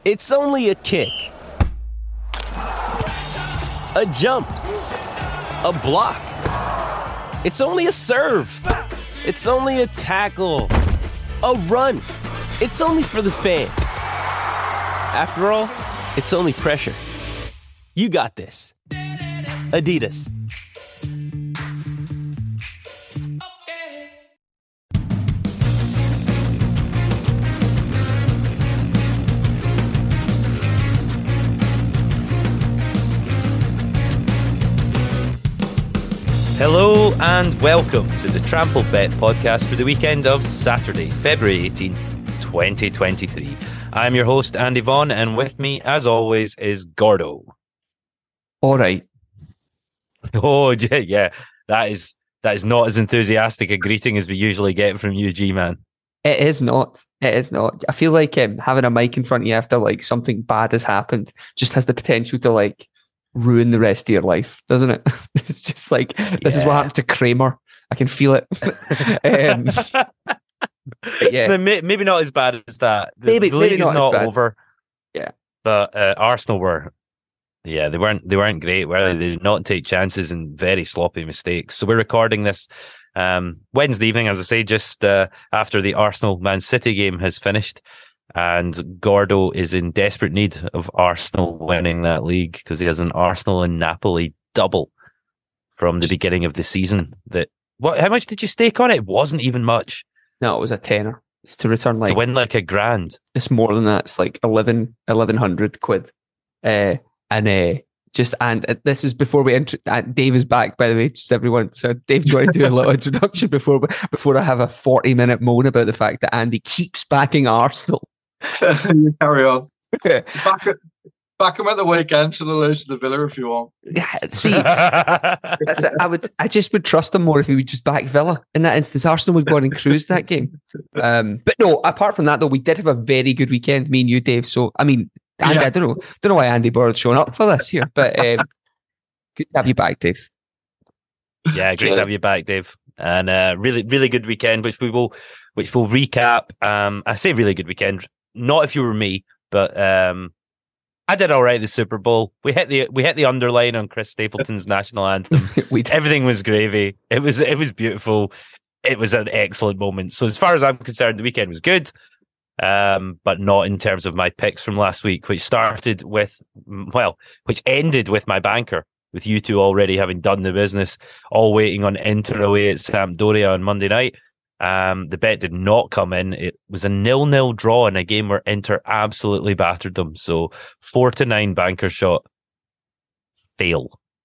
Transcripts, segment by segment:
It's only a kick, a jump, a block. It's only a serve. It's only a tackle, a run. It's only for the fans. After all, it's only pressure. You got this. Adidas. Hello and welcome to the Trampled Bet podcast for the weekend of Saturday, February 18th, 2023. I'm your host, Andy Vaughan, and with me, as always, is Gordo. All right. Oh, yeah. That is not as enthusiastic a greeting as we usually get from you, G-Man. It is not. I feel like having a mic in front of you after like something bad has happened just has the potential to like ruin the rest of your life, doesn't it? It's just like, this is what happened to Kramer. I can feel it. Yeah. So maybe not as bad as that. The league is not over. Yeah. But Arsenal were, they weren't great, were they? They did not take chances and very sloppy mistakes. So we're recording this Wednesday evening, as I say, just after the Arsenal-Man City game has finished. And Gordo is in desperate need of Arsenal winning that league because he has an Arsenal and Napoli double from the beginning of the season. How much did you stake on it? It wasn't even much. No, it was a tenner. It's to return like... To win like $1,000. It's more than that. It's like 1,100 quid. And this is before we enter. Dave is back, by the way, just everyone. So Dave, do you want to do a little introduction before I have a 40-minute moan about the fact that Andy keeps backing Arsenal? You carry on. Back him at the weekend to the lose to the Villa if you want. Yeah, see, I just would trust him more if he would just back Villa. In that instance, Arsenal would go on and cruise that game. But no, apart from that, though, we did have a very good weekend, me and you, Dave. So, I mean, Andy, yeah. I don't know why Andy Borod's showing up for this here, but good to have you back, Dave. Yeah, great to have you back, Dave. And really, really good weekend, which we'll recap. I say really good weekend. Not if you were me, but I did all right at the Super Bowl. We hit the underline on Chris Stapleton's national anthem. Everything was gravy. It was beautiful. It was an excellent moment. So as far as I'm concerned, the weekend was good, but not in terms of my picks from last week, which ended with my banker, with you two already having done the business, all waiting on Inter away at Sampdoria on Monday night. The bet did not come in. It was a 0-0 draw in a game where Inter absolutely battered them. So 4-9 banker shot. Fail.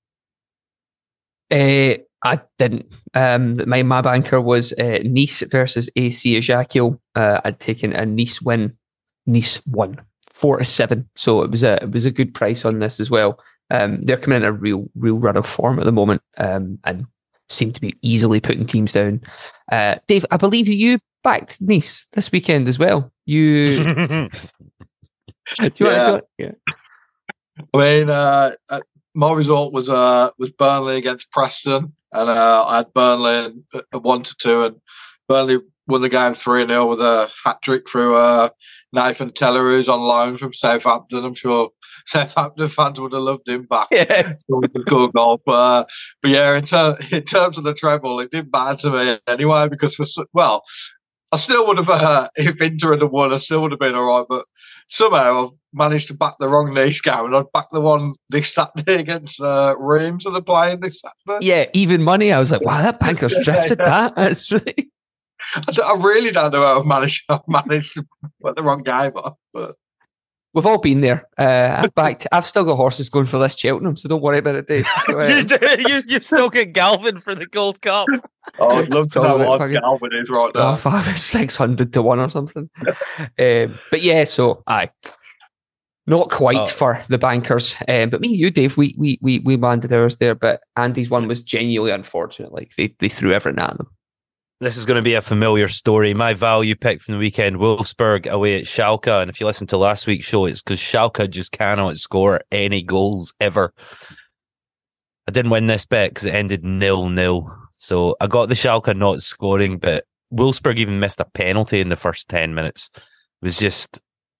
I didn't. My banker was Nice versus AC Ajaccio. I'd taken a Nice win. Nice won 4-7. So it was a good price on this as well. They're coming in a real run of form at the moment, and seem to be easily putting teams down. Dave, I believe you backed Nice this weekend as well. You, do you want to do it? Yeah. I mean, my result was Burnley against Preston, and I had Burnley at 1-2, and Burnley won the game 3-0 with a hat trick through Nathan Teller, who's on loan from Southampton. I'm sure Southampton fans would have loved him back. Yeah. It's a cool goal. But yeah, in terms of the treble, it didn't matter to me anyway, because I still would have, if Inter had won, I still would have been all right. But somehow I've managed to back the wrong Nice game, and I'd back the one this Saturday against Reims, so they're playing this Saturday. Yeah, even money. I was like, wow, that banker's drifted that. That's really... I really don't know how I've managed to put the wrong game on, but... We've all been there. I've still got horses going for this Cheltenham, so don't worry about it, Dave. You've still got Galvin for the Gold Cup. Oh, I'd love to know what Galvin is right now. If I was 600 to 1 or something. But yeah, so not quite for the bankers. But me and you, Dave, we landed ours there. But Andy's one was genuinely unfortunate. Like they threw everything at them. This is going to be a familiar story. My value pick from the weekend, Wolfsburg away at Schalke. And if you listen to last week's show, it's because Schalke just cannot score any goals ever. I didn't win this bet because it ended 0-0. So I got the Schalke not scoring, but Wolfsburg even missed a penalty in the first 10 minutes. It was just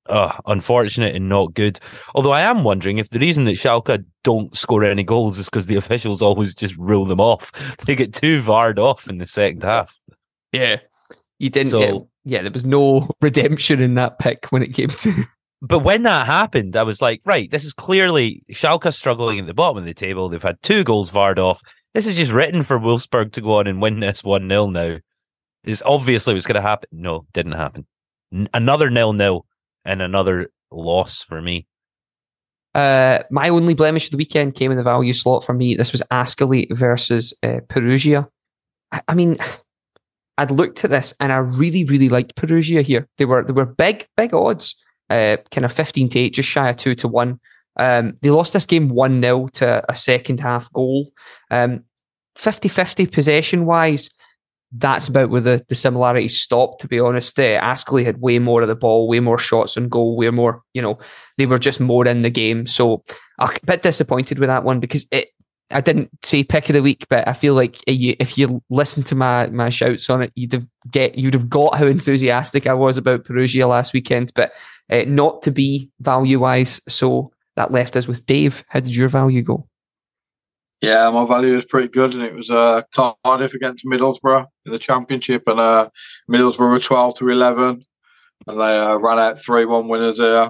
Unfortunate and not good. Although I am wondering if the reason that Schalke don't score any goals is because the officials always just rule them off. They get too VAR'd off in the second half. Yeah. You didn't there was no redemption in that pick when it came to... But when that happened, I was like, right, this is clearly Schalke struggling at the bottom of the table. They've had 2 goals VAR'd off. This is just written for Wolfsburg to go on and win this 1-0 now. It's obviously what's going to happen. No, didn't happen. Another 0-0 and another loss for me. My only blemish of the weekend came in the value slot for me. This was Ascoli versus Perugia. I mean, I'd looked at this and I really, really liked Perugia here. They were big odds, kind of 15-8, just shy of 2-1. They lost this game 1-0 to a second half goal. 50-50 possession wise. That's about where the similarities stopped, to be honest. Ascoli had way more of the ball, way more shots on goal, way more, they were just more in the game. So I'm a bit disappointed with that one because I didn't say pick of the week, but I feel like if you listen to my shouts on it, you'd have got how enthusiastic I was about Perugia last weekend, but not to be value-wise. So that left us with Dave. How did your value go? Yeah, my value was pretty good, and it was Cardiff against Middlesbrough in the Championship, and Middlesbrough were 12-11, and they ran out 3-1 winners there.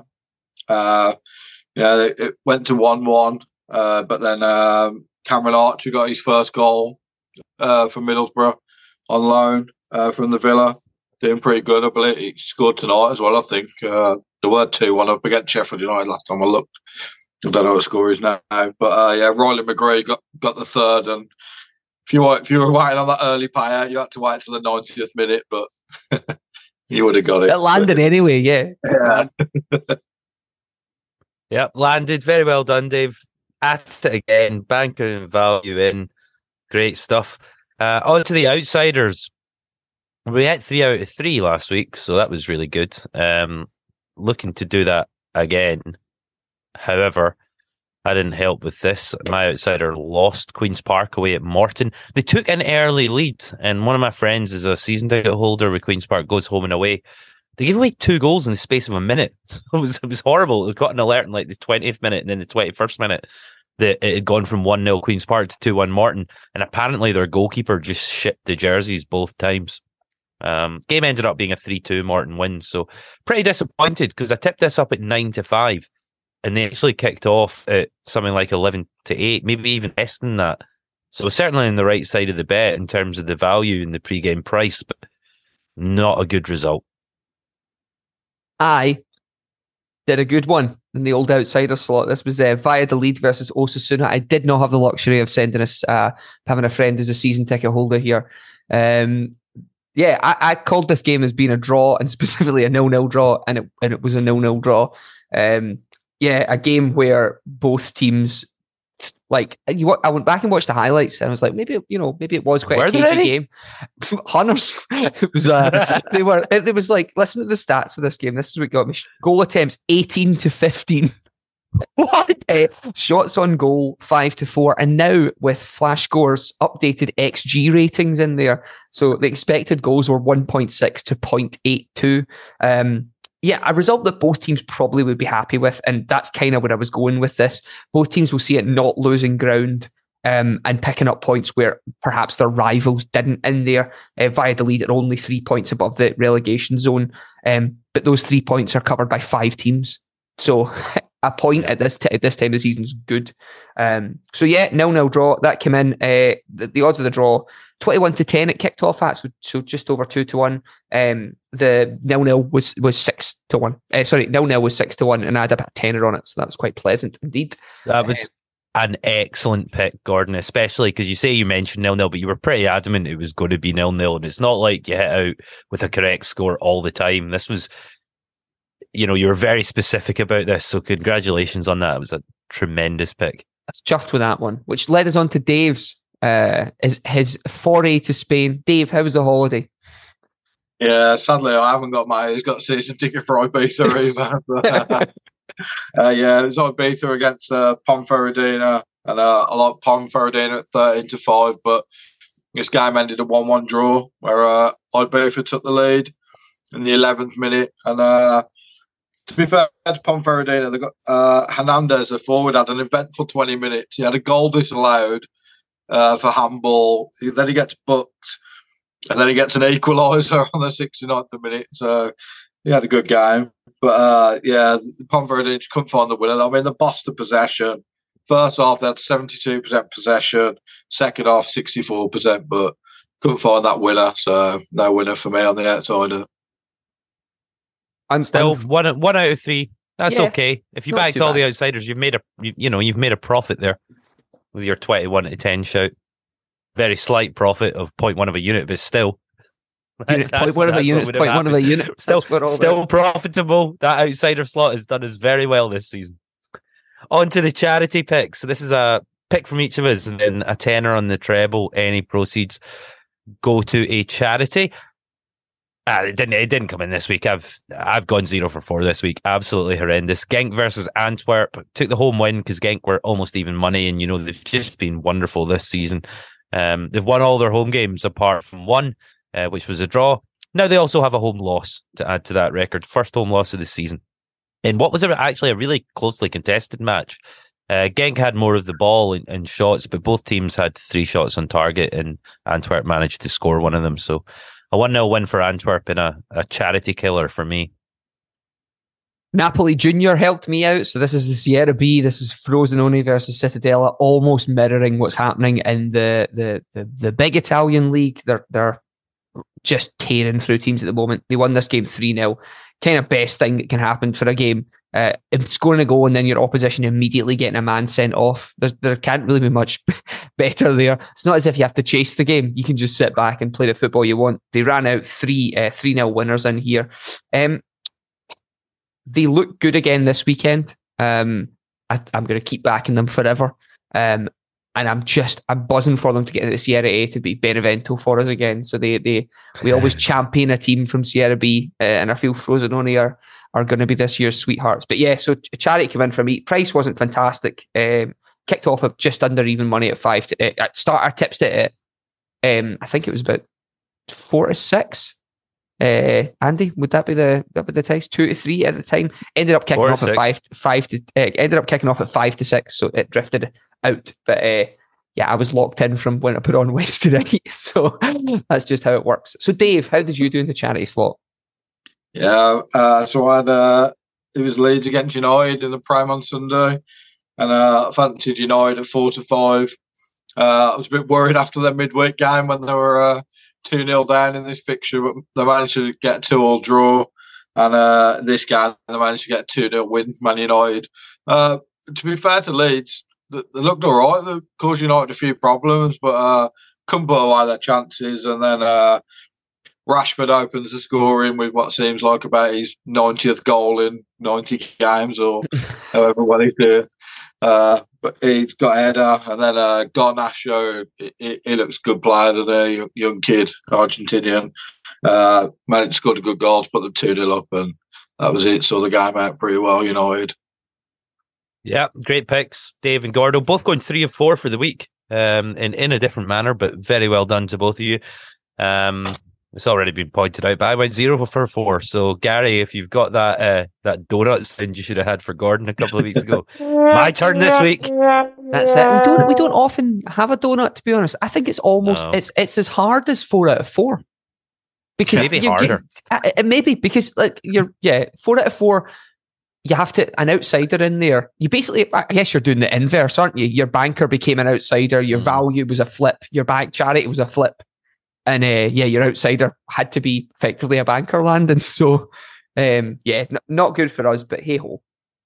It went to 1-1, but then Cameron Archer got his first goal for Middlesbrough on loan from the Villa, doing pretty good. I believe he scored tonight as well, I think. They were 2-1 up against Sheffield United last time I looked. I don't know what the score is now, but Riley McGree got the third, and if you were waiting on that early payout, you had to wait till the 90th minute, but you would have got it. It landed anyway, yeah. Yep, landed. Very well done, Dave. At it again, banker and value in. Great stuff. On to the outsiders. We had 3 out of 3 last week, so that was really good. Looking to do that again. However, I didn't help with this. My outsider lost Queen's Park away at Morton. They took an early lead, and one of my friends is a season ticket holder with Queen's Park, goes home and away. They gave away 2 goals in the space of a minute. So it was horrible. It got an alert in like the 20th minute and then the 21st minute that it had gone from 1-0 Queen's Park to 2-1 Morton, and apparently their goalkeeper just shipped the jerseys both times. Game ended up being a 3-2 Morton win, so pretty disappointed because I tipped this up at 9-5. And they actually kicked off at something like 11-8, maybe even less than that. So certainly on the right side of the bet in terms of the value and the pre-game price, but not a good result. I did a good one in the old outsider slot. This was Valladolid versus Osasuna. I did not have the luxury of sending us having a friend who's a season ticket holder here. I called this game as being a draw, and specifically a 0-0 draw, and it was a 0-0 draw. A game where both teams, like, I went back and watched the highlights, and I was like, maybe it was quite a cagey game. Hunters, it was. It was like, listen to the stats of this game. This is what got me. Goal attempts 18-15. What? Shots on goal 5-4, and now with Flash Scores updated XG ratings in there, so the expected goals were 1.6 to 0.82. A result that both teams probably would be happy with, and that's kind of where I was going with this. Both teams will see it not losing ground and picking up points where perhaps their rivals didn't in there. Valladolid are only 3 points above the relegation zone, but those 3 points are covered by 5 teams. So a point at this time of the season is good. 0-0 draw. That came in. The odds of the draw, 21-10 it kicked off at, so just over 2-1. The 0-0 was 6-1. 0-0 was 6-1, and I had a tenner on it, so that was quite pleasant indeed. That was an excellent pick, Gordon, especially because you mentioned 0-0, but you were pretty adamant it was going to be 0-0, and it's not like you hit out with a correct score all the time. This was, you were very specific about this, so congratulations on that. It was a tremendous pick. I was chuffed with that one, which led us on to Dave's his foray to Spain. Dave, how was the holiday? Yeah, sadly I haven't got he's got a season ticket for Ibiza either. But, it was Ibiza against Ponferradina, and I like Ponferradina at 13-5, but this game ended a 1-1 draw where Ibiza took the lead in the 11th minute, and to be fair to Ponferradina, they got Hernandez, a forward, had an eventful 20 minutes. He had a goal disallowed for handball. Then he gets booked, and then he gets an equaliser on the 69th minute. So he had a good game. But Ponferradina couldn't find the winner. I mean, they bossed the possession. First half, they had 72% possession. Second half, 64%, but couldn't find that winner. So no winner for me on the outsider. And Still, one out of three. That's okay. If you not backed too all bad. the outsiders, you've made a profit there with your 21 to 10 shout. Very slight profit of 0.1 of a unit, but still. Unit, point one of a unit, point one of a unit. Still profitable. That outsider slot has done us very well this season. On to the charity picks. So this is a pick from each of us, and then a tenner on the treble. Any proceeds go to a charity. It didn't come in this week. I've gone 0 for 4 this week. Absolutely horrendous. Genk versus Antwerp. Took the home win because Genk were almost even money, and they've just been wonderful this season. They've won all their home games apart from one, which was a draw. Now they also have a home loss to add to that record. First home loss of the season. In what was actually a really closely contested match. Genk had more of the ball in shots, but both teams had 3 shots on target, and Antwerp managed to score one of them. So a 1-0 win for Antwerp and a charity killer for me. Napoli Junior helped me out. So this is the Sierra B. This is Frosinone versus Cittadella, almost mirroring what's happening in the big Italian league. They're just tearing through teams at the moment. They won this game 3-0. Kind of best thing that can happen for a game. Scoring a goal and then your opposition immediately getting a man sent off. There can't really be much better there. It's not as if you have to chase the game. You can just sit back and play the football you want. They ran out 3-0 winners in here. They look good again this weekend. I'm going to keep backing them forever. And I'm buzzing for them to get into the Sierra A to be Benevento for us again. So we always champion a team from Sierra B, and I feel Frosinone are going to be this year's sweethearts. But yeah, so a charity came in for me. Price wasn't fantastic. Kicked off of just under even money at 5. At start, I tipsed it at I think it was about 4 to 6. Andy, would that be the price? 2 to 3 at the time. Ended up kicking off at 5 to. Ended up kicking off at 5 to 6, so it drifted out. But I was locked in from when I put on Wednesday night, so that's just how it works. So Dave, how did you do in the charity slot? Yeah, so I had it was Leeds against United in the Prime on Sunday, and I fancied United at 4 to 5. I was a bit worried after their midweek game when they were 2-0 down in this fixture, but they managed to get a 2-2 draw, and this game they managed to get a 2-0 win, Man United. To be fair to Leeds, they looked all right. They caused United a few problems, but couldn't put away their chances, and then Rashford opens the scoring with what seems like about his 90th goal in 90 games, or however what he's doing. But he's got a header, and then Garnacho, he looks good player today, young kid, Argentinian. Managed to score a good goal to put them 2-0 up, and that was it. Saw the game out pretty well, United. Yeah, great picks, Dave and Gordo. Both going 3 of 4 for the week, in a different manner, but very well done to both of you. It's already been pointed out, but I went 0 for 4. So, Gary, if you've got that donuts, then you should have had for Gordon a couple of weeks ago. My turn this week. That's it. We don't often have a donut, to be honest. I think it's almost it's as hard as 4 out of 4. Because maybe harder. Maybe because 4 out of 4. You have to an outsider in there. You basically, I guess, you're doing the inverse, aren't you? Your banker became an outsider. Your value was a flip. Your bank charity was a flip. And your outsider had to be effectively a banker landing. So, not good for us, but hey ho.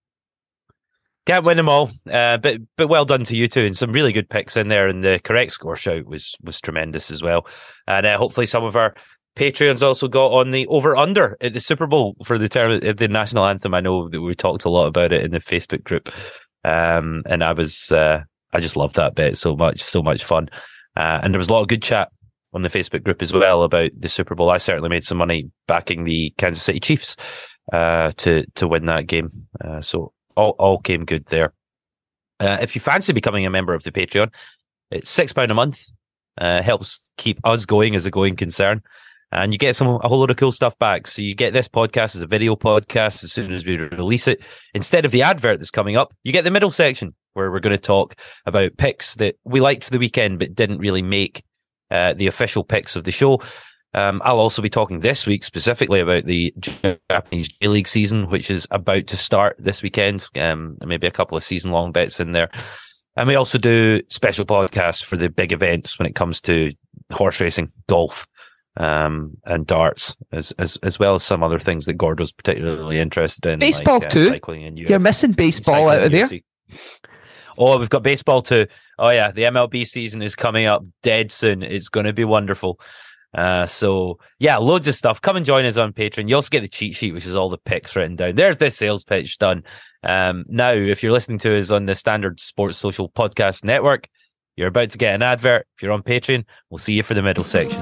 Can't win them all, but well done to you two, and some really good picks in there. And the correct score shout was tremendous as well. And hopefully, some of our Patreons also got on the over/under at the Super Bowl for the national anthem. I know that we talked a lot about it in the Facebook group, and I just loved that bet so much fun. And there was a lot of good chat on the Facebook group as well about the Super Bowl. I certainly made some money backing the Kansas City Chiefs to win that game. So all came good there. If you fancy becoming a member of the Patreon, it's £6 a month. Helps keep us going as a going concern. And you get a whole load of cool stuff back. So you get this podcast as a video podcast as soon as we release it. Instead of the advert that's coming up, you get the middle section where we're going to talk about picks that we liked for the weekend but didn't really make the official picks of the show. I'll also be talking this week specifically about the Japanese J-League season, which is about to start this weekend. Maybe a couple of season-long bets in there. And we also do special podcasts for the big events when it comes to horse racing, golf, and darts, as well as some other things that Gordo's particularly interested in. Baseball like, too. Cycling and You're missing baseball out of there. Oh, we've got baseball too. Oh yeah, the MLB season is coming up dead soon. It's going to be wonderful. So yeah, loads of stuff. Come and join us on Patreon. You also get the cheat sheet, which is all the picks written down. There's this sales pitch done. Now, if you're listening to us on the Standard Sports Social Podcast Network, you're about to get an advert. If you're on Patreon, we'll see you for the middle section.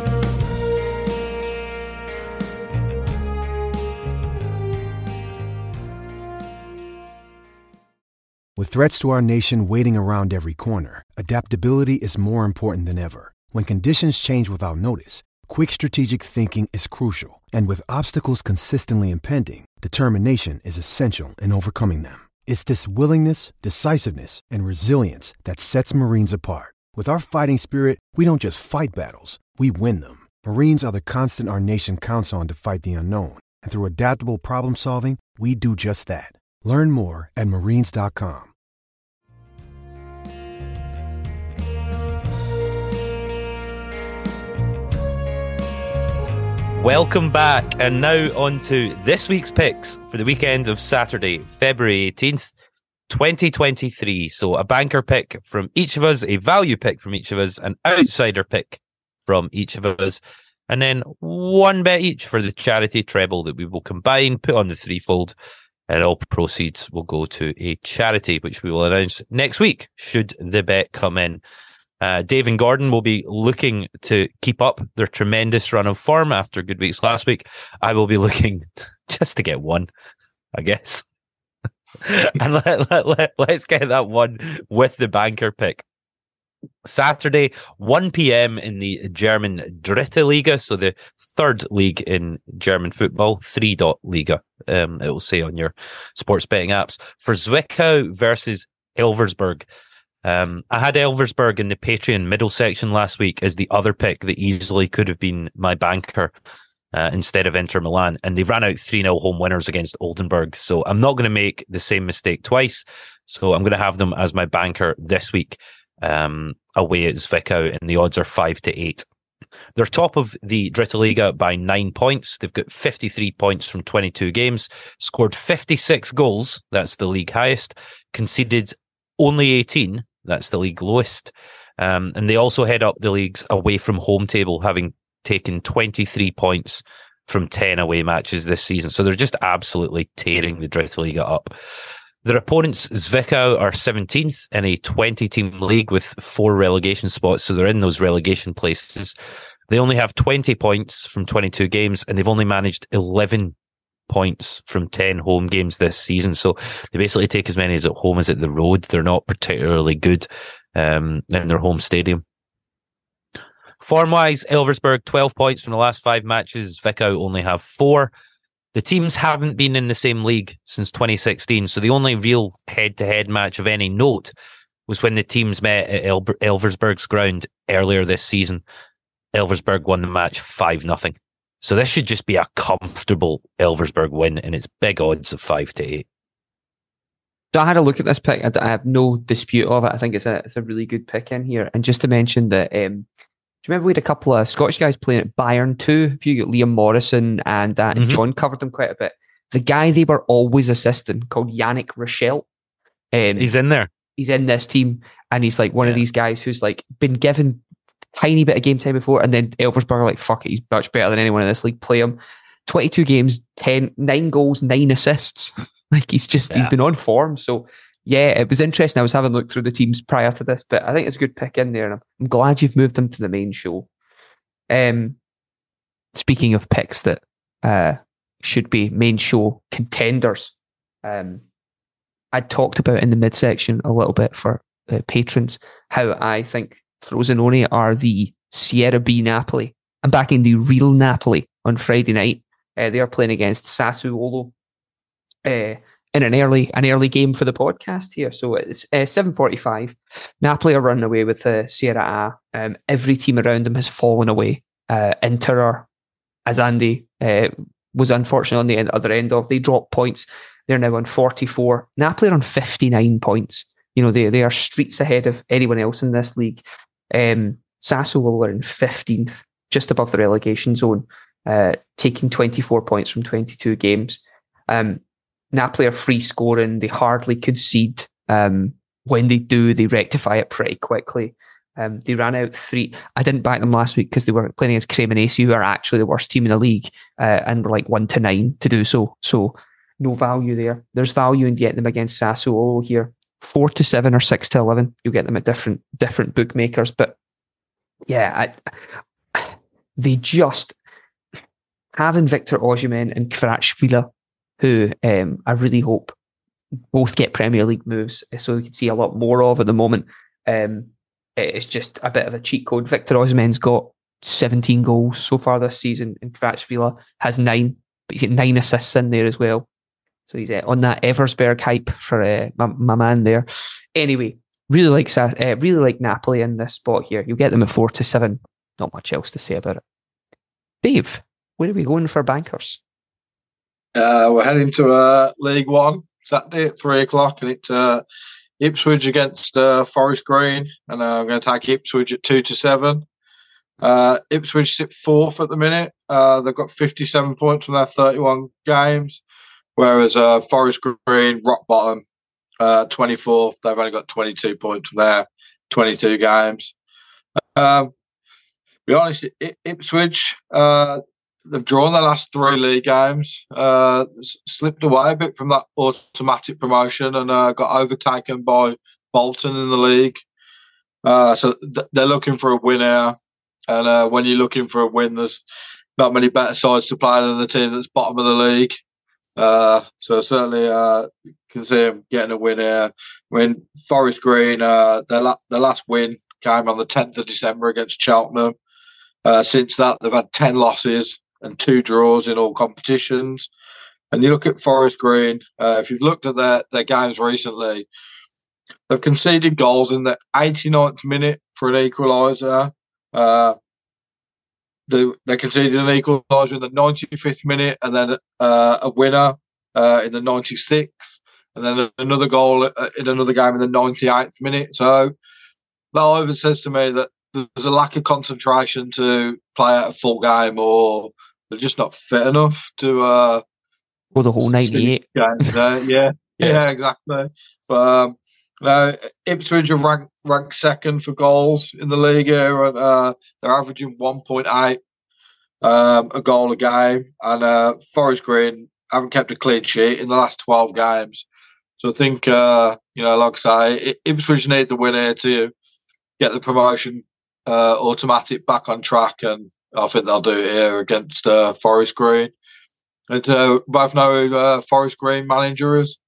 With threats to our nation waiting around every corner, adaptability is more important than ever. When conditions change without notice, quick strategic thinking is crucial. And with obstacles consistently impending, determination is essential in overcoming them. It's this willingness, decisiveness, and resilience that sets Marines apart. With our fighting spirit, we don't just fight battles, we win them. Marines are the constant our nation counts on to fight the unknown. And through adaptable problem solving, we do just that. Learn more at marines.com. Welcome back, and now on to this week's picks for the weekend of Saturday, February 18th, 2023. So a banker pick from each of us, a value pick from each of us, an outsider pick from each of us, and then one bet each for the charity treble that we will combine, put on the threefold, and all proceeds will go to a charity, which we will announce next week, should the bet come in. Dave and Gordon will be looking to keep up their tremendous run of form after good weeks last week. I will be looking just to get one, I guess. And let's get that one with the banker pick. Saturday, 1 p.m. in the German Dritte Liga, so the third league in German football, 3-Liga, it will say on your sports betting apps, for Zwickau versus Elversberg. I had Elversberg in the Patreon middle section last week as the other pick that easily could have been my banker instead of Inter Milan, and they ran out 3-0 home winners against Oldenburg, so I'm not going to make the same mistake twice, so I'm going to have them as my banker this week. Away at Zwickau, and the odds are 5-8. They're top of the Dritte Liga by 9 points. They've got 53 points from 22 games, scored 56 goals, that's the league highest, conceded only 18, that's the league lowest, and they also head up the league's away from home table, having taken 23 points from 10 away matches this season. So they're just absolutely tearing the Dritte Liga up. Their opponents, Zwickau, are 17th in a 20-team league with 4 relegation spots, so they're in those relegation places. They only have 20 points from 22 games, and they've only managed 11 points from 10 home games this season. So they basically take as many as at home as at the road. They're not particularly good in their home stadium. Form-wise, Elversberg, 12 points from the last 5 matches. Zwickau only have 4. The teams haven't been in the same league since 2016, so the only real head-to-head match of any note was when the teams met at Elversberg's ground earlier this season. Elversberg won the match 5-0. So this should just be a comfortable Elversberg win, and it's big odds of 5-8. So I had a look at this pick. I have no dispute of it. I think it's a really good pick in here. And just to mention that, do you remember we had a couple of Scottish guys playing at Bayern too? If you got Liam Morrison and John covered them quite a bit. The guy they were always assisting, called Yannick Rochelle. He's in there. He's in this team, and he's like one of these guys who's like been given tiny bit of game time before, and then Elversberg are like, fuck it, he's much better than anyone in this league. Play him. 22 games, 9 goals, 9 assists. Like he's been on form. So yeah, it was interesting. I was having a look through the teams prior to this, but I think it's a good pick in there, and I'm glad you've moved them to the main show. Speaking of picks that should be main show contenders, I talked about in the midsection a little bit for patrons how I think Frosinone are the Sierra B Napoli I'm backing the real Napoli on Friday night. They are playing against Sassuolo in an early game for the podcast here. So it's 7:45. Napoli are running away with Serie A. Every team around them has fallen away. Inter are, as Andy was unfortunate on the other end of, they dropped points. They're now on 44. Napoli are on 59 points. They are streets ahead of anyone else in this league. Sassuolo are in 15th, just above the relegation zone, taking 24 points from 22 games. Napoli are free scoring. They hardly concede. When they do, they rectify it pretty quickly. They ran out 3. I didn't back them last week because they were playing against Cremonese, who are actually the worst team in the league, and were like 1-9 to do so. So no value there. There's value in getting them against Sassuolo here. 4-7 or 6-11. You'll get them at different bookmakers. But yeah, they just having Victor Osimhen and Kvaratskhelia, who I really hope both get Premier League moves, so we can see a lot more of at the moment. It's just a bit of a cheat code. Victor Osimhen's got 17 goals so far this season, and Kvaratskhelia has 9, but he's got 9 assists in there as well. So he's on that Eversberg hype for my man there. Anyway, really like Napoli in this spot here. You'll get them at 4-7. Not much else to say about it. Dave, where are we going for bankers? We're heading to League One Saturday at 3:00, and it's Ipswich against Forest Green, and I'm going to take Ipswich at 2-7. Ipswich sit 4th at the minute. They've got 57 points from their 31 games, whereas Forest Green, rock bottom, 24th. They've only got 22 points from their 22 games. Be honest, Ipswich, they've drawn their last 3 league games, slipped away a bit from that automatic promotion, and got overtaken by Bolton in the league. So they're looking for a win here. And when you're looking for a win, there's not many better sides to play than the team that's bottom of the league. So certainly can see them getting a win here. I mean, Forest Green, their last win came on the 10th of December against Cheltenham. Since that, they've had 10 losses and 2 draws in all competitions. And you look at Forest Green, if you've looked at their games recently, they've conceded goals in the 89th minute for an equaliser. They conceded an equaliser in the 95th minute, and then a winner in the 96th, and then another goal in another game in the 98th minute. So that either says to me that there's a lack of concentration to play out a full game, or they're just not fit enough to for the whole 98 games. Yeah, exactly. But Ipswich are ranked second for goals in the league here, and they're averaging 1.8 a goal a game. And Forest Green haven't kept a clean sheet in the last 12 games. So I think, like I say, Ipswich need the win here to get the promotion automatic back on track, and I think they'll do it here against Forest Green. And both know who Forest Green manager is?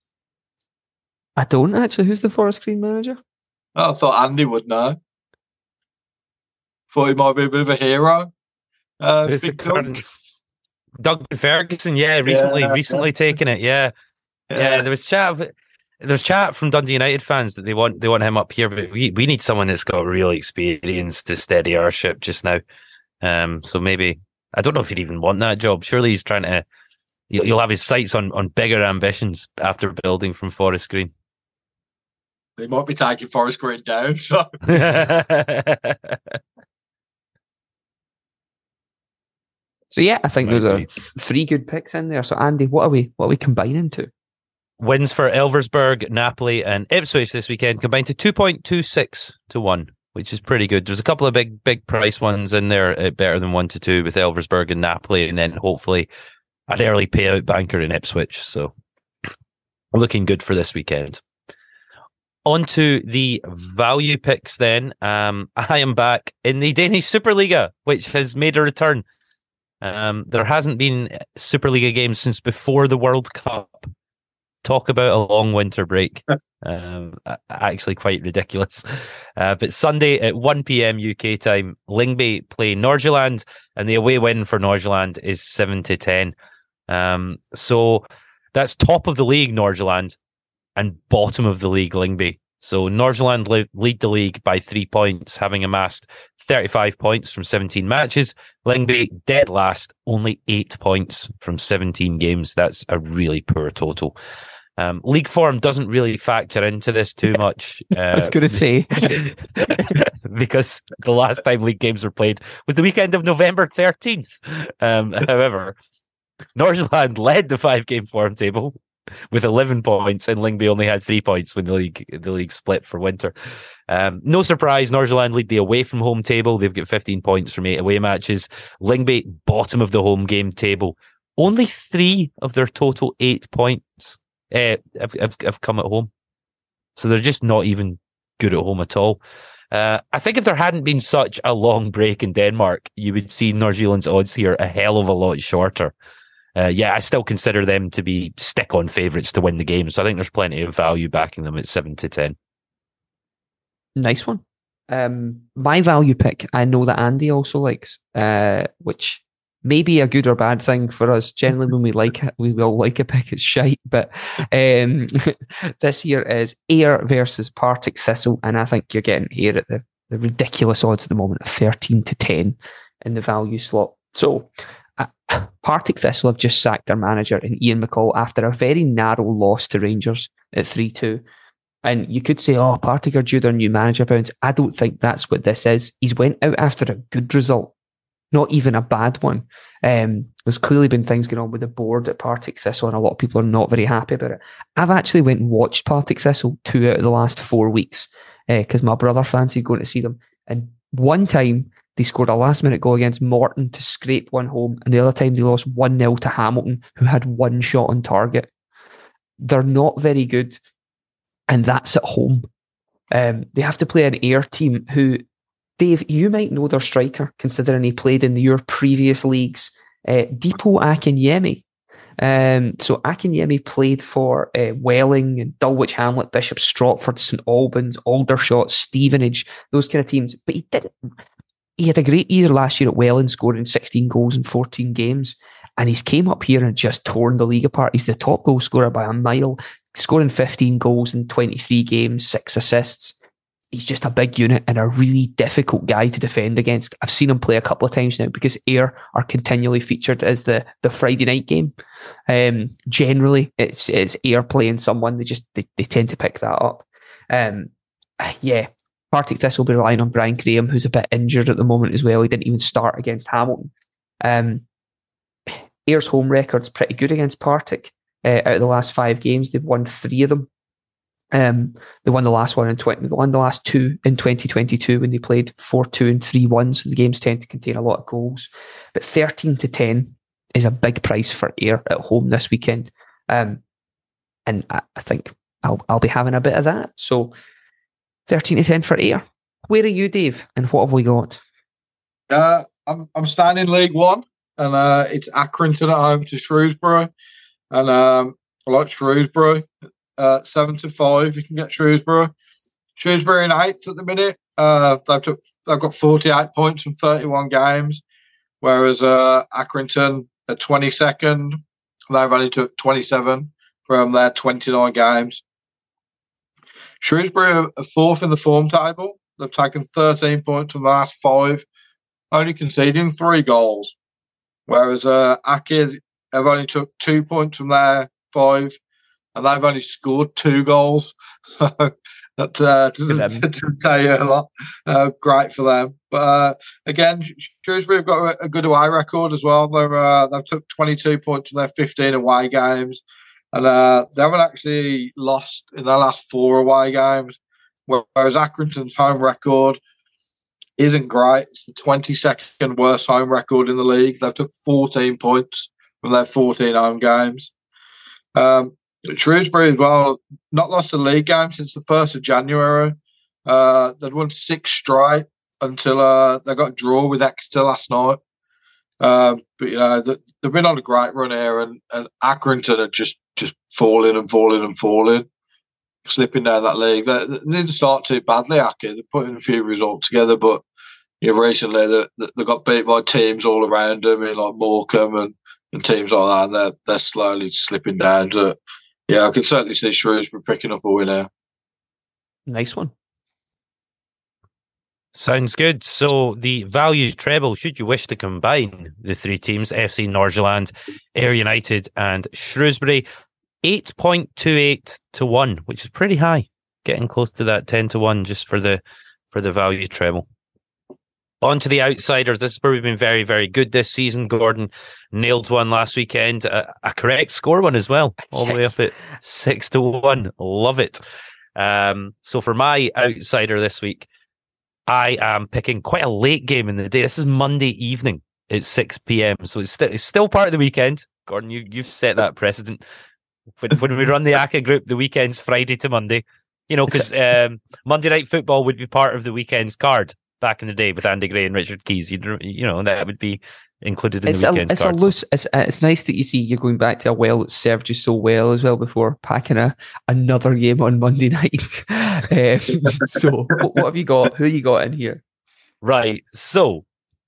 I don't actually. Who's the Forest Green manager? I thought Andy would know. Thought he might be a bit of a hero. Who's the current? Doug Ferguson, recently taken it. Yeah. There was chat from Dundee United fans that they want him up here, but we need someone that's got real experience to steady our ship just now. So maybe I don't know if he'd even want that job. Surely he's trying to. You'll have his sights on bigger ambitions after building from Forest Green. They might be taking Forest Green down. So. So yeah, I think those are 3 good picks in there. So Andy, what are we combining to? Wins for Elversberg, Napoli, and Ipswich this weekend combined to 2.26 to 1, which is pretty good. There's a couple of big price ones in there, better than 1-2 with Elversberg and Napoli, and then hopefully an early payout banker in Ipswich. So looking good for this weekend. On to the value picks then. I am back in the Danish Superliga, which has made a return. There hasn't been Superliga games since before the World Cup. Talk about a long winter break. Actually quite ridiculous. But Sunday at 1 p.m. UK time, Lyngby play Nordsjælland, and the away win for Nordsjælland is 7-10. So that's top of the league, Nordsjælland, and bottom of the league, Lyngby. So Nordsjælland lead the league by 3 points, having amassed 35 points from 17 matches. Lyngby, dead last, only 8 points from 17 games. That's a really poor total. League form doesn't really factor into this too much. I was going to say. Because the last time league games were played was the weekend of November 13th. However, Nordsjælland led the 5-game form table with 11 points, and Lyngby only had 3 points when the league split for winter. No surprise, Nordsjælland lead the away from home table. They've got 15 points from 8 away matches. Lyngby, bottom of the home game table. Only 3 of their total 8 points have come at home. So they're just not even good at home at all. I think if there hadn't been such a long break in Denmark, you would see Nordsjælland's odds here a hell of a lot shorter. I still consider them to be stick-on favourites to win the game, so I think there's plenty of value backing them at 7-10. Nice one. My value pick, I know that Andy also likes, which may be a good or bad thing for us. Generally, when we will like a pick, it's shite. But this year is Ayr versus Partick Thistle, and I think you're getting Ayr at the ridiculous odds at the moment of 13-10 in the value slot. So Partick Thistle have just sacked their manager in Ian McCall after a very narrow loss to Rangers at 3-2. And you could say, Partick are due their new manager bounce. I don't think that's what this is. He's went out after a good result, not even a bad one. There's clearly been things going on with the board at Partick Thistle, and a lot of people are not very happy about it. I've actually went and watched Partick Thistle 2 out of the last 4 weeks because my brother fancied going to see them. And one time, they scored a last-minute goal against Morton to scrape one home, and the other time they lost 1-0 to Hamilton, who had 1 shot on target. They're not very good, and that's at home. They have to play an Ayr team who, Dave, you might know their striker, considering he played in your previous leagues, Deepo Akinyemi. So Akinyemi played for Welling and Dulwich Hamlet, Bishop Stortford, St Albans, Aldershot, Stevenage, those kind of teams, but he didn't. He had a great year last year at Welland, scoring 16 goals in 14 games. And he's came up here and just torn the league apart. He's the top goal scorer by a mile, scoring 15 goals in 23 games, 6 assists. He's just a big unit and a really difficult guy to defend against. I've seen him play a couple of times now because Ayr are continually featured as the Friday night game. Generally, it's Ayr playing someone. They tend to pick that up. Partick Thistle will be relying on Brian Graham, who's a bit injured at the moment as well. He didn't even start against Hamilton. Ayr's home record's pretty good against Partick. Out of the last 5 games, they've won 3 of them. They won the last one they won the last 2 in 2022 when they played 4-2 and 3-1. So the games tend to contain a lot of goals. But 13-10 is a big price for Ayr at home this weekend. And I think I'll be having a bit of that. So 13-10 for Ayr. Where are you, Dave? And what have we got? I'm staying in League One, and it's Accrington at home to Shrewsbury. And I like Shrewsbury. 7-5, you can get Shrewsbury. Shrewsbury in 8th at the minute. They've got 48 points from 31 games, whereas Accrington at 22nd, they've only took 27 from their 29 games. Shrewsbury are 4th in the form table. They've taken 13 points from the last 5, only conceding 3 goals. Whereas Aki have only took 2 points from their 5, and they've only scored 2 goals. So that doesn't tell you a lot. Great for them. But again, Shrewsbury have got a good away record as well. They've took 22 points from their 15 away games. And they haven't actually lost in their last 4 away games, whereas Accrington's home record isn't great. It's the 22nd worst home record in the league. They've took 14 points from their 14 home games. Shrewsbury as well, not lost a league game since the 1st of January. They'd won 6 straight until they got a draw with Exeter last night. But they've been on a great run here, and Accrington are just falling and falling and falling, slipping down that league. They didn't start too badly, Accrington. They're putting a few results together, but recently they got beat by teams all around them, like Morecambe and teams like that, and they're slowly slipping down. So, I can certainly see Shrewsbury picking up a win here. Nice one. Sounds good. So the value treble, should you wish to combine the three teams, FC Nordsjælland, Ayr United and Shrewsbury, 8.28 to 1, which is pretty high. Getting close to that 10 to 1 just for the value treble. On to the outsiders. This is where we've been very, very good this season. Gordon nailed one last weekend. A correct score one as well. All the way up at 6 to 1. Love it. So for my outsider this week, I am picking quite a late game in the day. This is Monday evening at 6 p.m. So it's still part of the weekend. Gordon, you've set that precedent. When we run the ACCA group, the weekend's Friday to Monday. Because Monday Night Football would be part of the weekend's card back in the day with Andy Gray and Richard Keys. That would be included in the weekend's card. It's nice that you see you're going back to a well that served you so well as well before packing another game on Monday night. So what have you got? Who you got in here? Right. So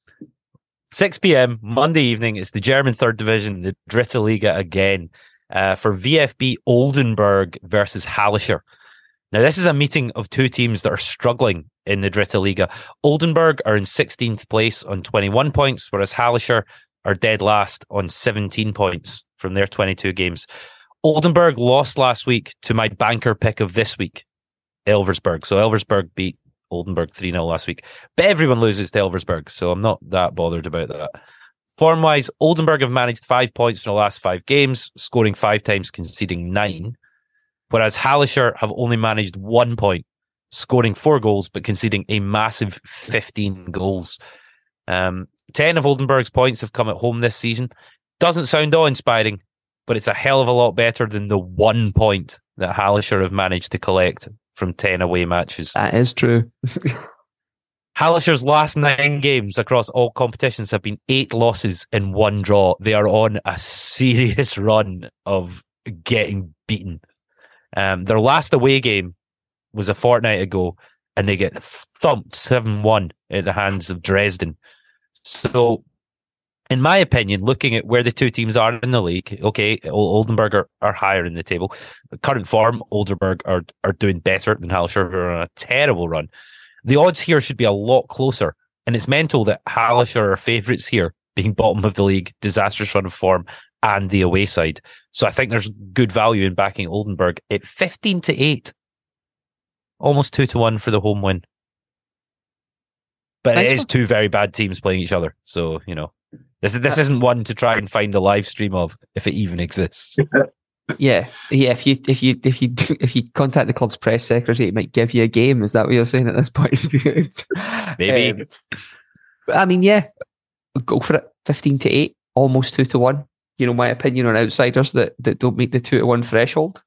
6 p.m. Monday evening. It's the German third division, the Dritte Liga again, for VfB Oldenburg versus Hallescher. Now, this is a meeting of two teams that are struggling in the Dritte Liga. Oldenburg are in 16th place on 21 points, whereas Hallescher are dead last on 17 points from their 22 games. Oldenburg lost last week to my banker pick of this week, Elversberg. So Elversberg beat Oldenburg 3-0 last week. But everyone loses to Elversberg, so I'm not that bothered about that. Form-wise, Oldenburg have managed 5 points in the last 5 games, scoring 5 times, conceding 9. Whereas Hallescher have only managed 1 point, scoring 4 goals, but conceding a massive 15 goals. 10 of Oldenburg's points have come at home this season. Doesn't sound awe-inspiring, but it's a hell of a lot better than the 1 point that Hallescher have managed to collect from 10 away matches. That is true. Hallescher's last 9 games across all competitions have been 8 losses and 1 draw. They are on a serious run of getting beaten. Their last away game was a fortnight ago, and they get thumped 7-1 at the hands of Dresden. So, in my opinion, looking at where the two teams are in the league, okay, Oldenburg are higher in the table. The current form, Oldenburg are doing better than Hallescher, who are on a terrible run. The odds here should be a lot closer, and it's mental that Hallescher are favourites here, being bottom of the league, disastrous run of form, and the away side. So I think there's good value in backing Oldenburg at 15 to 8. Almost 2 to 1 for the home win. But it is two very bad teams playing each other. So, this isn't one to try and find a live stream of, if it even exists. Yeah. If you contact the club's press secretary, it might give you a game. Is that what you're saying at this point? Maybe. Go for it. 15 to 8, almost 2 to 1. My opinion on outsiders that don't meet the 2 to 1 threshold.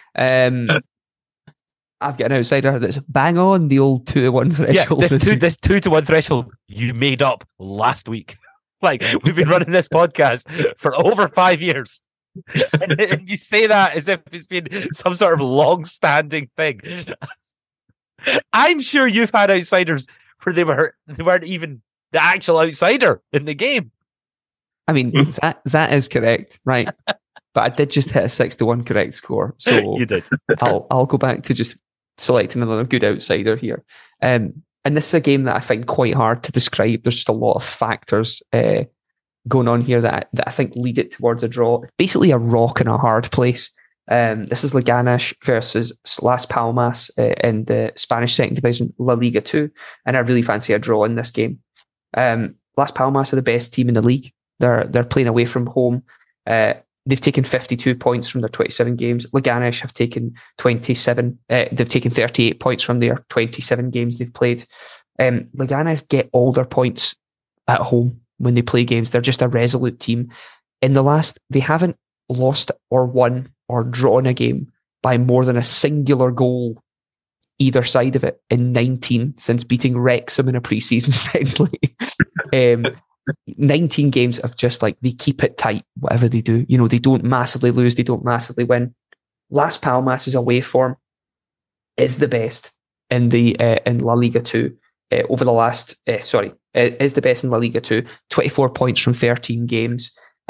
I've got an outsider that's bang on the old 2 to 1 threshold. Yeah, this 2 to 1 threshold you made up last week. We've been running this podcast for over 5 years. And you say that as if it's been some sort of long-standing thing. I'm sure you've had outsiders where they weren't even the actual outsider in the game. I mean, that is correct, right? But I did just hit a 6 to 1 correct score. So you did. I'll go back to just selecting another good outsider here. And this is a game that I find quite hard to describe. There's just a lot of factors going on here that I think lead it towards a draw. It's basically a rock in a hard place. This is Leganés versus Las Palmas in the Spanish second division, La Liga 2. And I really fancy a draw in this game. Las Palmas are the best team in the league. They're playing away from home. They've taken 52 points from their 27 games. Leganés have taken 27. They've taken 38 points from their 27 games they've played. Leganés get all their points at home when they play games. They're just a resolute team. They haven't lost or won or drawn a game by more than a singular goal either side of it in 19 since beating Wrexham in a pre-season friendly. 19 games of just like they keep it tight, whatever they do. You know, they don't massively lose, they don't massively win. Las Palmas' away form is the best in the in La Liga 2 over the last. Is the best in La Liga 2. 24 points from 13 games.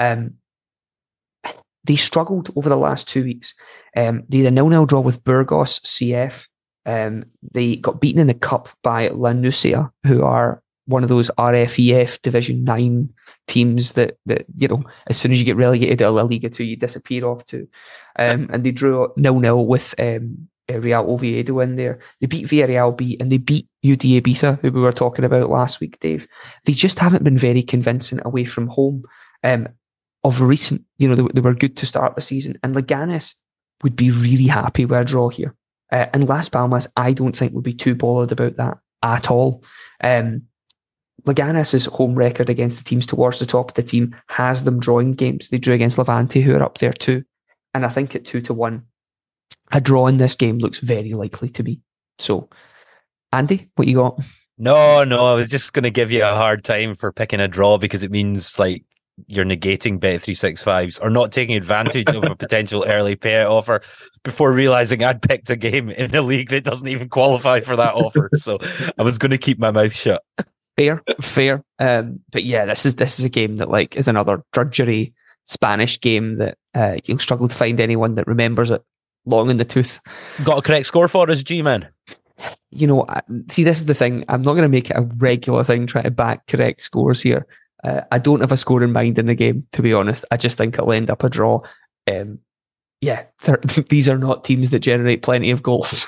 They struggled over the last 2 weeks. They had a 0-0 draw with Burgos CF. They got beaten in the cup by La Nucia, who are one of those RFEF Division 9 teams that you know, as soon as you get relegated to La Liga 2, you disappear off to. And they drew 0-0 with Real Oviedo in there. They beat Villarreal B and they beat UD Ibiza, who we were talking about last week, Dave. They just haven't been very convincing away from home. Of recent, you know, they were good to start the season, and Leganes would be really happy with a draw here. And Las Palmas, I don't think would be too bothered about that at all. Leganes' home record against the teams towards the top of the team has them drawing games. They drew against Levante, who are up there too. And I think at 2-1, a draw in this game looks very likely to me. So, Andy, what you got? No, I was just going to give you a hard time for picking a draw because it means like you're negating Bet365's or not taking advantage of a potential early payout offer before realizing I'd picked a game in a league that doesn't even qualify for that offer. So I was going to keep my mouth shut. Fair. But yeah, this is a game that like is another drudgery Spanish game that you'll struggle to find anyone that remembers it long in the tooth. Got a correct score for us, G-Man? You know, see, this is the thing. I'm not going to make it a regular thing trying to back correct scores here. I don't have a score in mind in the game, to be honest. I just think it'll end up a draw. These are not teams that generate plenty of goals.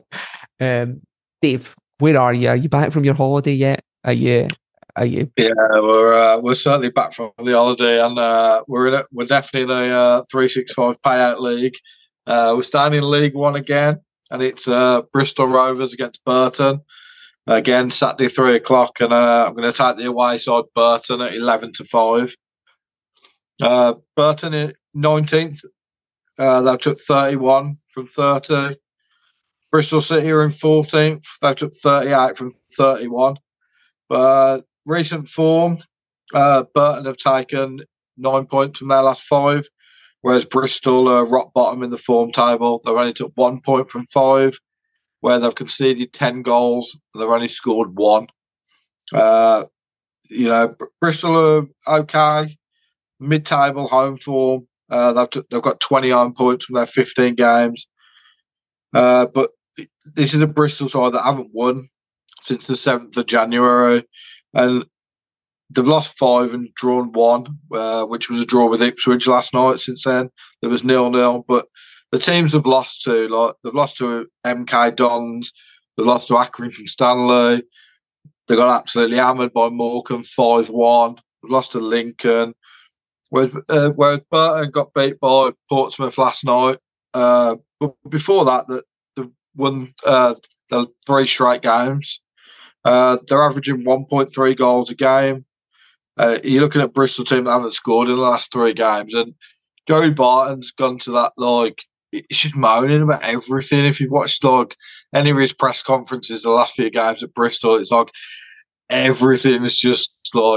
Dave, where are you? Are you back from your holiday yet? Are you? Yeah, we're certainly back from the holiday, and we're definitely in a 365 payout league. We're starting in League One again, and it's Bristol Rovers against Burton. Again, Saturday 3:00, and I'm going to take the away side Burton at 11-5. Burton in 19th. They took 31 from 30. Bristol City are in 14th. They took 38 from 31. But recent form, Burton have taken 9 points from their last 5, whereas Bristol are rock bottom in the form table. They've only took 1 point from 5, where they've conceded 10 goals. They've only scored 1. Bristol are okay. Mid-table home form. They've got 29 points from their 15 games. But this is a Bristol side that haven't won since the 7th of January. And they've lost 5 and drawn 1, which was a draw with Ipswich last night. Since then, there was 0-0. But the teams they've lost to, they've lost to MK Dons, they've lost to Accrington Stanley, they got absolutely hammered by Morecambe 5-1, they've lost to Lincoln, whereas Burton got beat by Portsmouth last night. But before that, they've won the 3 straight games. They're averaging 1.3 goals a game. You're looking at Bristol team that haven't scored in the last 3 games, and Joey Barton's gone to that, he's just moaning about everything. If you've watched any of his press conferences the last few games at Bristol, it's like everything is just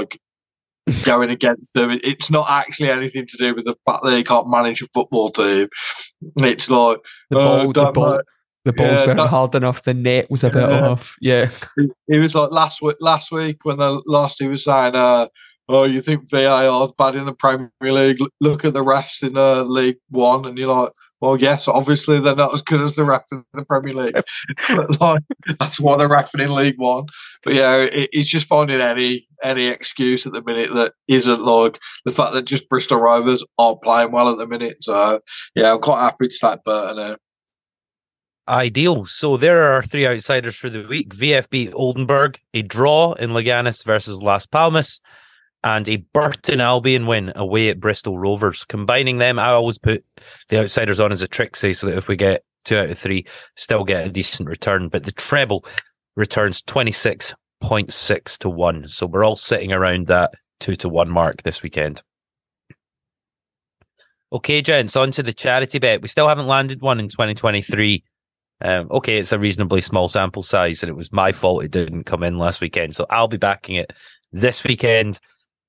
going against them. It's not actually anything to do with the fact that he can't manage a football team. It's like the balls weren't hard enough. The net was a bit off. Yeah, he was like last week when they lost. He was saying, "Oh, you think VAR is bad in the Premier League? Look at the refs in League One," and you're like, well, yes, obviously they're not as good as the refs in the Premier League. But that's why they're reffing in League One. But yeah, he's just finding any excuse at the minute that isn't the fact that just Bristol Rovers aren't playing well at the minute. So yeah, I'm quite happy to start Burton now. Ideal. So there are our 3 outsiders for the week. VfB Oldenburg, a draw in Leganes versus Las Palmas, and a Burton Albion win away at Bristol Rovers. Combining them, I always put the outsiders on as a tricksy so that if we get 2 out of 3, still get a decent return. But the treble returns 26.6 to 1. So we're all sitting around that 2-1 mark this weekend. Okay, gents, on to the charity bet. We still haven't landed one in 2023. Okay, it's a reasonably small sample size, and it was my fault it didn't come in last weekend. So I'll be backing it this weekend.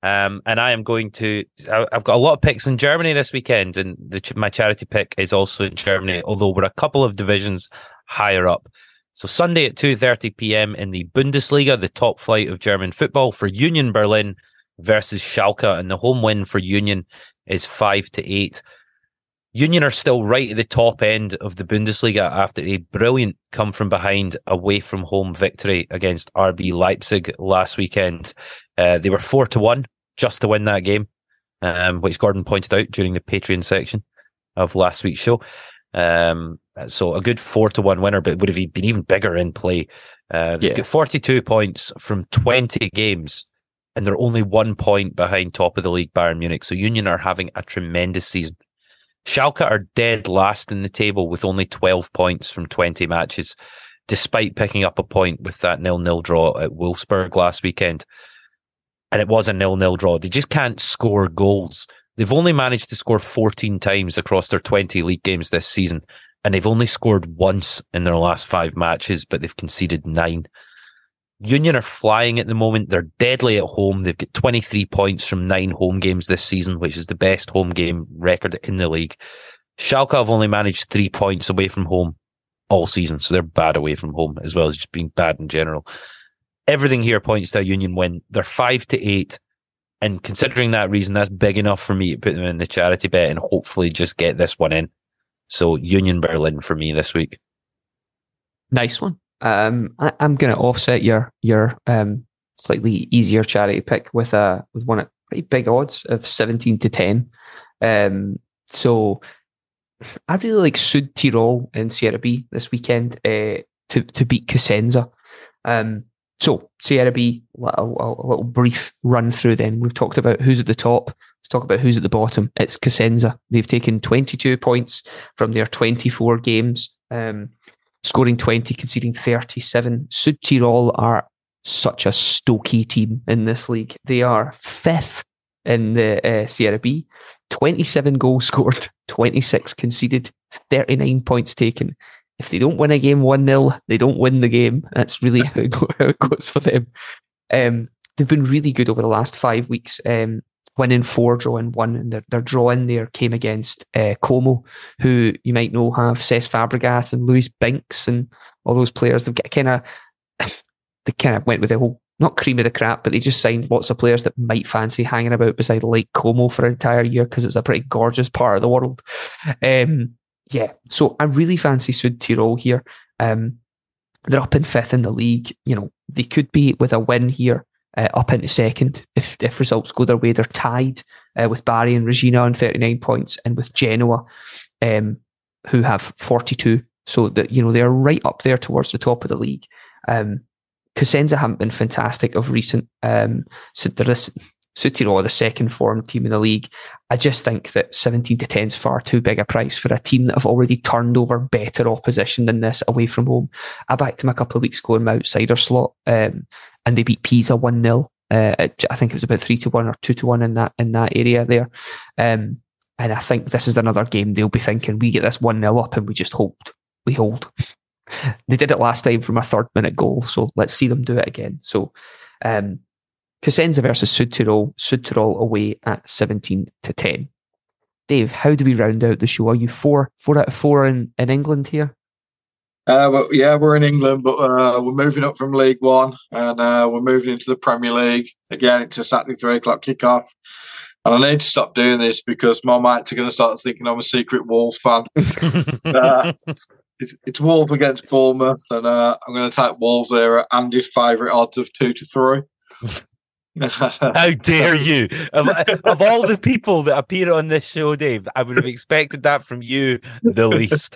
And I am going to. I've got a lot of picks in Germany this weekend, and my charity pick is also in Germany, although we're a couple of divisions higher up. So Sunday at 2:30 p.m. in the Bundesliga, the top flight of German football, for Union Berlin versus Schalke, and the home win for Union is 5-8. Union are still right at the top end of the Bundesliga after a brilliant come from behind away from home victory against RB Leipzig last weekend. They were 4-1 just to win that game, which Gordon pointed out during the Patreon section of last week's show. So a good 4-1 winner, but it would have been even bigger in play. They've got 42 points from 20 games, and they're only 1 point behind top of the league Bayern Munich. So Union are having a tremendous season. Schalke are dead last in the table with only 12 points from 20 matches, despite picking up a point with that 0-0 draw at Wolfsburg last weekend. And it was a 0-0 draw. They just can't score goals. They've only managed to score 14 times across their 20 league games this season, and they've only scored once in their last 5 matches, but they've conceded 9. Union are flying at the moment. They're deadly at home. They've got 23 points from 9 home games this season, which is the best home game record in the league. Schalke have only managed 3 points away from home all season, so they're bad away from home as well as just being bad in general. Everything here points to a Union win. They're 5-8, and considering that reason, that's big enough for me to put them in the charity bet and hopefully just get this one in. So Union Berlin for me this week. Nice one. I'm going to offset your slightly easier charity pick with one at pretty big odds of 17-10. So I really like Sud Tirol in Serie B this weekend to beat Cosenza. So Serie B, a little brief run through. Then we've talked about who's at the top. Let's talk about who's at the bottom. It's Cosenza. They've taken 22 points from their 24 games. Scoring 20, conceding 37. Sud Tirol are such a stoky team in this league. They are 5th in the Serie B. 27 goals scored, 26 conceded, 39 points taken. If they don't win a game 1-0, they don't win the game. That's really how it goes for them. They've been really good over the last 5 weeks. Winning 4, drawing 1, and their draw in there came against Como, who you might know have Cesc Fabregas and Luis Binks and all those players. They kind of went with the whole, not cream of the crap, but they just signed lots of players that might fancy hanging about beside Lake Como for an entire year because it's a pretty gorgeous part of the world. So I really fancy Sud Tirol here. They're up in 5th in the league. You know, they could be with a win here. Up into 2nd if results go their way. They're tied with Bari and Regina on 39 points, and with Genoa, who have 42. So that they're right up there towards the top of the league. Cosenza haven't been fantastic of recent. So Sud Tirol are the second form team in the league. I just think that 17-10 is far too big a price for a team that have already turned over better opposition than this away from home. I backed them a couple of weeks ago in my outsider slot, and they beat Pisa 1-0. I think it was about 3-1 or 2-1 in that area there. And I think this is another game they'll be thinking, we get this 1-0 up and we just hold. We hold. They did it last time from a 3rd-minute goal, so let's see them do it again. So Cosenza versus Sud Tirol away at 17-10. Dave, how do we round out the show? Are you 4 out of 4 in England here? We're in England, but we're moving up from League One, and we're moving into the Premier League. Again, it's a Saturday 3:00 kickoff. And I need to stop doing this because my mates are going to start thinking I'm a secret Wolves fan. It's Wolves against Bournemouth, and I'm going to take Wolves there at Andy's favourite odds of 2-3. How dare you? Of all the people that appear on this show, Dave, I would have expected that from you the least.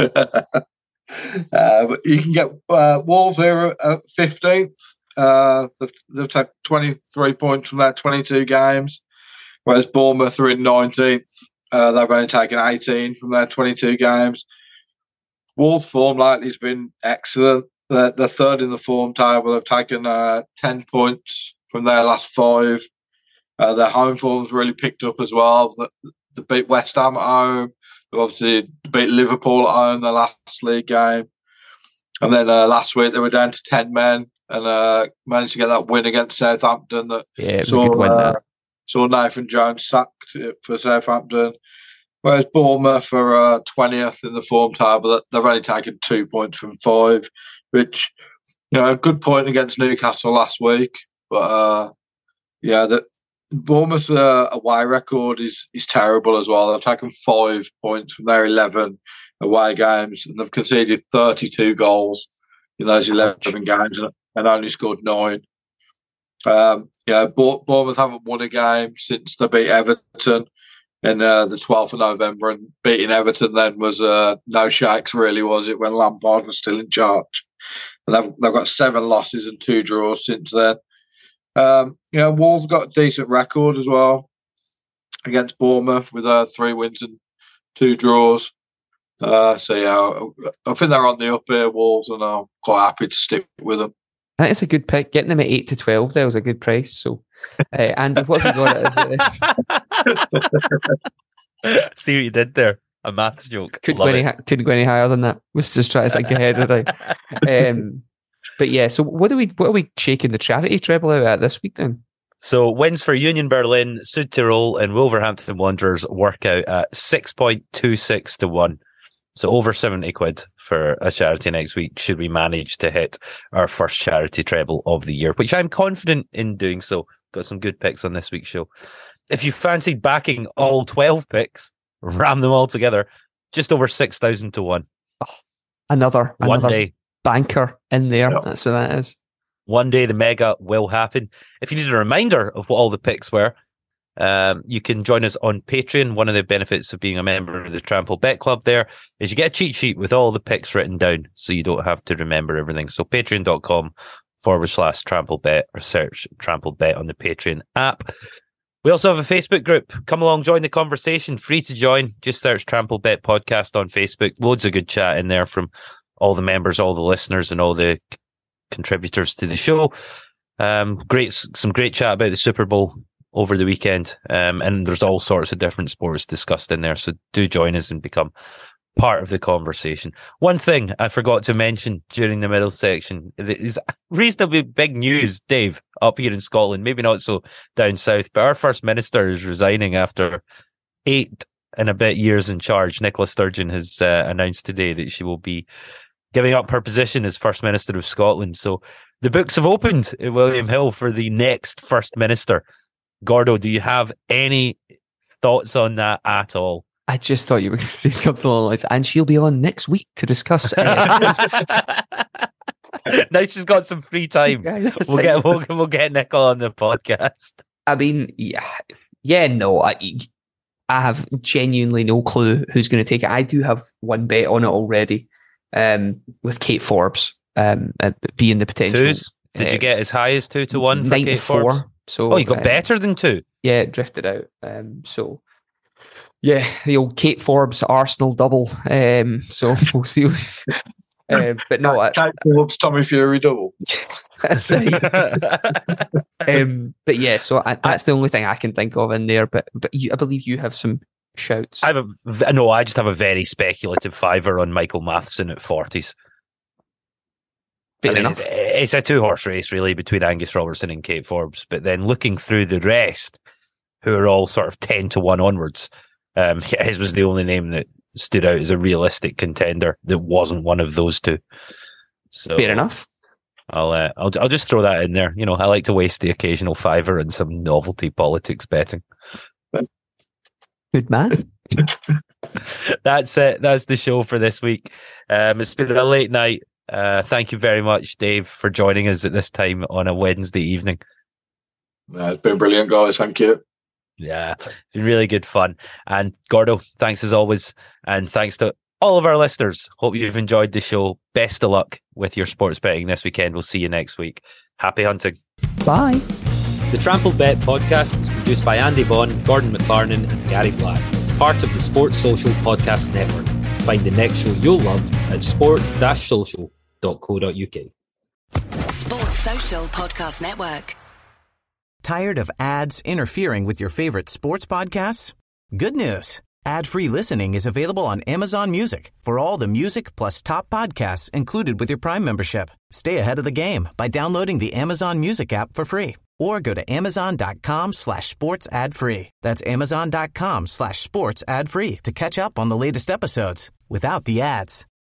But you can get Wolves here at 15th. They've taken 23 points from their 22 games, whereas Bournemouth are in 19th. They've only taken 18 from their 22 games. Wolves' form lately has been excellent. They're 3rd in the form table. They've taken 10 points from their last 5. Their home form's really picked up as well. They beat West Ham at home. They obviously beat Liverpool at home their last league game. And then last week they were down to 10 men and managed to get that win against Southampton. It was a good win there. saw Nathan Jones sacked for Southampton. Whereas Bournemouth are 20th in the form table. They've only taken 2 points from 5, which, a good point against Newcastle last week. But, the Bournemouth's away record is terrible as well. They've taken 5 points from their 11 away games, and they've conceded 32 goals in those 11 games and only scored 9. Bournemouth haven't won a game since they beat Everton in the 12th of November, and beating Everton then was no shakes, really, was it, when Lampard was still in charge. And they've got 7 losses and 2 draws since then. Wolves got a decent record as well against Bournemouth with 3 wins and 2 draws. I think they're on the up here, Wolves, and I'm quite happy to stick with them. That is a good pick. Getting them at 8 to 12 there was a good price. So, Andy, what have you got as See what you did there? A maths joke. Couldn't go any higher than that. Was just trying to think ahead of it. But yeah, so what are we shaking the charity treble out at this week then? So wins for Union Berlin, Sud Tirol, and Wolverhampton Wanderers work out at 6.26 to 1. So over 70 quid for a charity next week, should we manage to hit our first charity treble of the year, which I'm confident in doing so. Got some good picks on this week's show. If you fancied backing all 12 picks, ram them all together, just over 6,000 to 1. Oh, another day banker in there. Yep. That's what that is. One day the mega will happen. If you need a reminder of what all the picks were, you can join us on Patreon. One of the benefits of being a member of the Trample Bet Club there is you get a cheat sheet with all the picks written down, so you don't have to remember everything. So patreon.com/Trample Bet, or search Trample Bet on the Patreon app. We also have a Facebook group. Come along, join the conversation. Free to join. Just search Trample Bet Podcast on Facebook. Loads of good chat in there from all the members, all the listeners, and all the contributors to the show. Some great chat about the Super Bowl over the weekend, and there's all sorts of different sports discussed in there, so do join us and become part of the conversation. One thing I forgot to mention during the middle section is reasonably big news, Dave, up here in Scotland, maybe not so down south, but our First Minister is resigning after 8 and a bit years in charge. Nicola Sturgeon has announced today that she will be giving up her position as First Minister of Scotland. So the books have opened at William Hill for the next First Minister. Gordo, do you have any thoughts on that at all? I just thought you were going to say something along those lines, and she'll be on next week to discuss. Now she's got some free time. We'll get Nicola on the podcast. I mean, no. I have genuinely no clue who's going to take it. I do have one bet on it already, with Kate Forbes being the potential. Twos? Did you get as high as 2 to 1 for Kate Forbes? So, you got better than 2? Yeah, it drifted out. The old Kate Forbes Arsenal double. So we'll see. But no, Kate Forbes Tommy Fury double. That's right. But yeah, so that's the only thing I can think of in there. But I believe you have some shouts. I just have a very speculative fiver on Michael Matheson at 40s. Fair enough. It's a 2-horse race, really, between Angus Robertson and Kate Forbes. But then looking through the rest, who are all sort of 10 to 1 onwards, his was the only name that stood out as a realistic contender that wasn't one of those two. So fair enough. I'll just throw that in there. I like to waste the occasional fiver on some novelty politics betting. Good man. That's it. That's the show for this week. It's been a late night. Thank you very much, Dave, for joining us at this time on a Wednesday evening. It's been brilliant, guys. Thank you. Yeah, it's been really good fun. And Gordo, thanks as always. And thanks to all of our listeners. Hope you've enjoyed the show. Best of luck with your sports betting this weekend. We'll see you next week. Happy hunting. Bye. The Trampled Bet podcast is produced by Andy Bond, Gordon McLarnon, and Gary Black, part of the Sports Social Podcast Network. Find the next show you'll love at sports-social.co.uk. Sports Social Podcast Network. Tired of ads interfering with your favorite sports podcasts? Good news. Ad-free listening is available on Amazon Music for all the music plus top podcasts included with your Prime membership. Stay ahead of the game by downloading the Amazon Music app for free or go to amazon.com/sports ad free. That's amazon.com/sports ad free to catch up on the latest episodes without the ads.